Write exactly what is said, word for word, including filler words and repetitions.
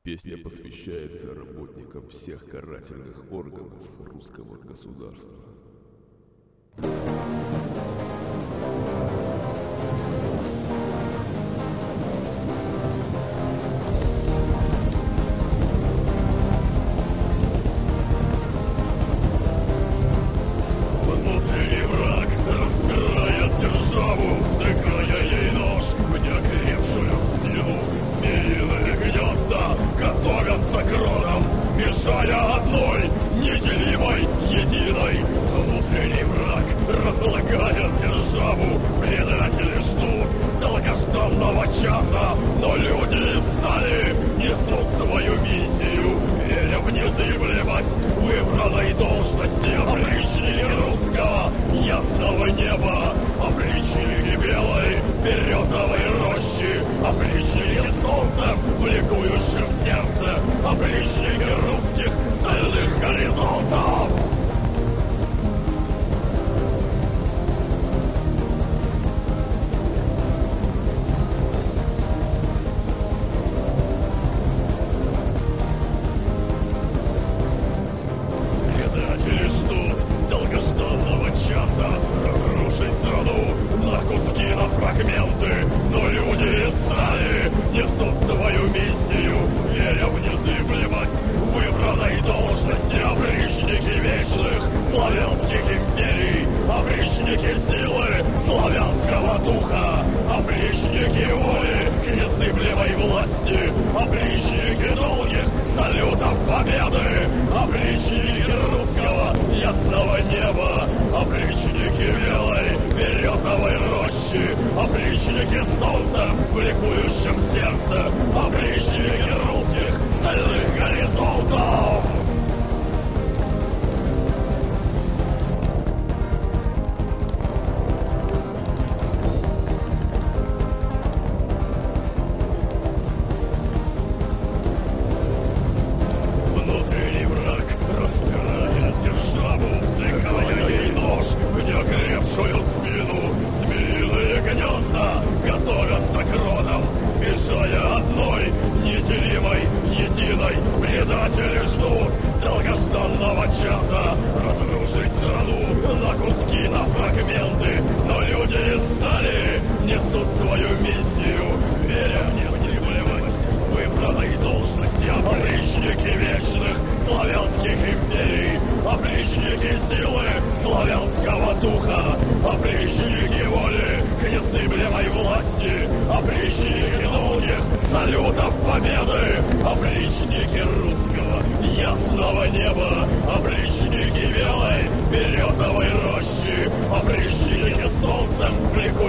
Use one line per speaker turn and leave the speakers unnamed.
Песня посвящается работникам всех карательных органов русского государства.
Внутренний враг распирает державу, втыкая ей нож в неокрепшую спину. Змеиные гнезда готовятся к родам, мешая одной неделимой, единой. Внутренний враг разлагает державу, предатели ждут долгожданного часа, но люди из стали несут свою миссию, веря в незыблемость выбранной должности. Опричники русского ясного неба, опричники белой березовой рощи, опричники солнцем в ликующем сердце, опричники русских стальных горизонтов. Предатели ждут долгожданного часа разрушить страну на куски, на фрагменты, но люди из стали несут свою миссию, веря в незыблемость выбранной должности. Опричники вечных славянских империй, опричники силы славянского духа, опричники воли к незыблемой власти, опричники долгих салютов победы, опричники русского ясного неба, опричники белой березовой рощи, опричники солнцем в ликующем сердце, опричники русских стальных горизонтов. Внутренний враг распирает державу, втыкая ей нож в неокрепшую спину. Змеиные гнезда готовятся к родам, мешая одной неделимой, единой. Предатели ждут долгожданного часа разрушить страну на куски, на фрагменты, но люди из стали несут свою миссию, веря в незыблемость выбранной должности. Опричники вечных славянских империй, опричники силы славянского духа, опричники воли к незыблемой власти, опричники долгих салютов победы, опричники русского ясного неба, опричники белой березовой рощи, опричники солнцем в